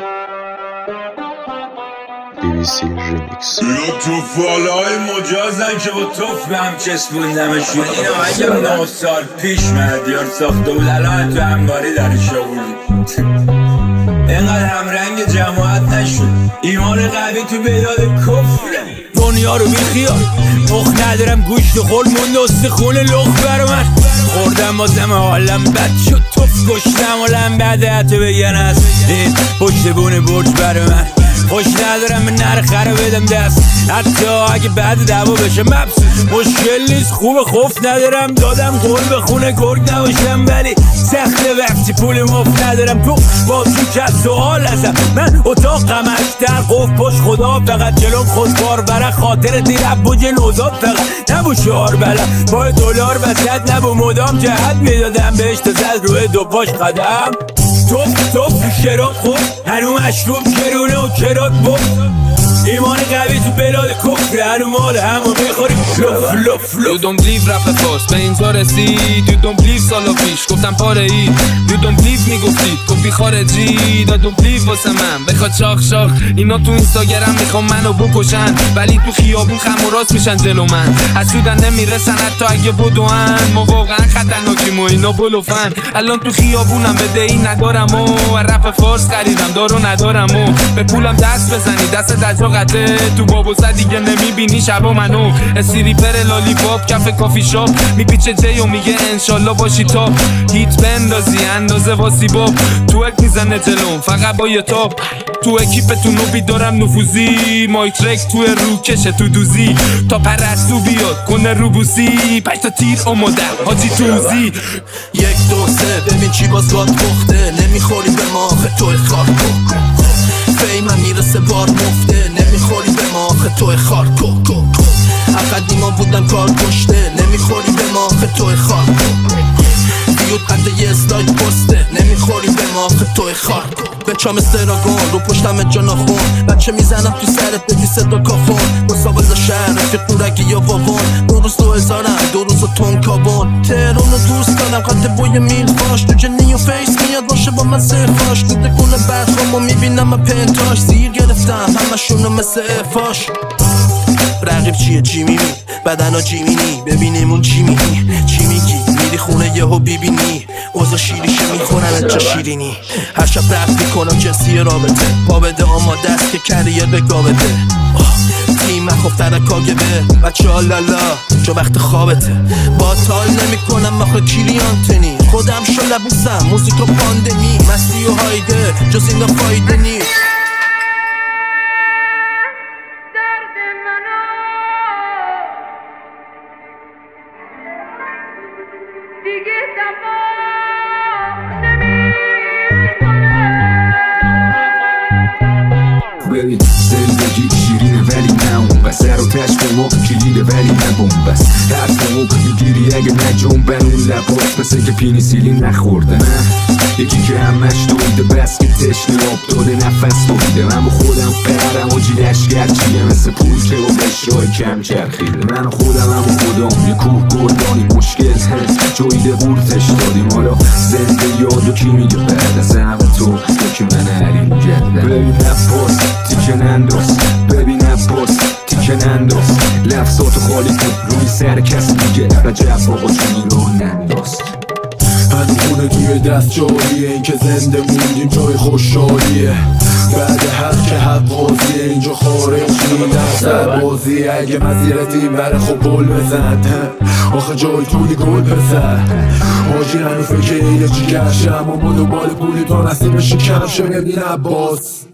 BBC Remix. تو فالای مجازن که با توف هم چسبوندمشون. اینو اگه 9 سال پیش مهدیار ساخته بود الان تو انباری درش آوردی. اینقدر همرنگ جماعت نشد، ایمان قوی تو بیداد کفره. دنیا رو بیخیال مخ ندارم، گوشت خور مونده استخون لخ برا من. خوردم بازم حالم بد شد، توف گشتم حالم بده حتی بگن هست این پشت بونه برج برا من. خوش ندارم به نرخه رو بدم دست، حتی اگه بعد دعوا بشه مبسوط مشکل نیست. خوب خوف ندارم دادم قول به خونه گرگ نباشم، ولی سخته وقتی پول مفت ندارم. تو بازی که از سوال ازم من اتاقم اشتر قف پشت خدا فقط جلوم خودکار برای خاطر دیرب بوج نوزاد فقط نبو شعار بلم با دلار وسط نبو مدام جهت میدادم بهش تا زد روی دو پاش قدم. توف شراب خود هنو مشروب کرونه و کرات بود، ایمان قوی تو بلاد کفر هنو مال همو میخوری لف. You don't believe رپ فارس به اینجا رسید. You don't believe سالا پیش گفتم پاره ای. You don't believe میگفتید کپی خارجی. You don't believe واسه من بخواد شاخ اینا تو اینستاگرام میخوام منو بکشن، ولی تو خیابون خم و راست میشن جلو من. حسودن نمیرسن حتی اگه بدوان، ما واقعا خطرناکیم و اینا بلوفن. الان تو خیابونم بدهی ندارم و رپ فارس خریدم دارو ندارم و به پولم دست بزنی دست دجاقته. تو بابوسه دیگه نمیبینی شبا منو استریپر لالی پاپ کف کافی شاپ میپیچه جی و میگه انشالله باشی تاپ. هیت بندازی اندازه واسی باب تو اک میزنه جلوم فقط با یه تاپ. تو اکیپتون رو بیدارم نفوزی، مایترک تو رو کشه تو دوزی تا پرستو بیاد کنه روبوسی. 5 تا تیر آماده حاجی توزی 1 2 3 ببین چی باز گاد پخته. نمیخوری به ماخ توی خاک فیمم میرسه بار مفته. نمیخوری به ماخ توی خاک اقدی ما بودم کار کشته. نمیخوری به ماخ توی خاک بیود قد یه اسلاید پسته. نمیخوری به ماخ توی خاک به چام استراگون رو پشتم جا نخون. بچه میزنم تو سرت بدی صدا کافون. مسابقه شهر رفیق نورگی یا وابون. 2 روز 2000م 2 روز تون کابون. تهران رو دوست دارم قد بوی میل فاش. تو جنی و فیس میاد باشه با من سرفاش. تو دکونه برخوامو میبینم من پنتاش. زیر گرفتم همشونو مثل افاش. رقیب چیه چی میبینی بدنا چی مینی ببینیمون چی میگی میری خونه یهو بیبینی اوزا شیریشه میخورن چه شیرینی. هر شب رفت میکنم جنسی رابطه پا بده آماده است که کریر به گا بده. تیم خفتر کاگبه بچه ها لالا جو وقت خوابته. با تال نمیکنم آخه کلیانتنی خودم شو لبوسم موزیک و پاندمی مستی و هایده جز اینا فایده نیست. ببین زندگی شیرینه ولی نه اون بس. سر و تش به ما کلیده ولی نه بومبست. حرفمو میگیری اگه نجنبن اون لباس مثل که پینیسیلین نخورده. من یکی که همش دویده بس که تشنه آب داده نفس دویده. من با خودم قرم و جیلشگر چیه مثل پول که و بشرای کم چرخیده. من خودم هم و خودم یه کوه گردانی مشکل جویده بورتش دادیم. حالا زنده یادو کی میگه بعد از همه تو که من حریم گرده. ببین عباس تیکه ننداز ببین عباس تیکه ننداز لفظاتو خالی کن روی سر کسی دیگه رجب آقا جونی رو ننداز. هنو خونه توی دست جاریه این که زنده موندیم جای خوشحالیه. بعد حق که حق بازیه اینجا خارج نیدم سر بازی. اگه مسیرت این بره خب گل بزن آخه جای طولی گل بزن. حاجی هنو فکر اینه چی گشم اما دنبال پولی تا نصیب شکم شه. ببین عباس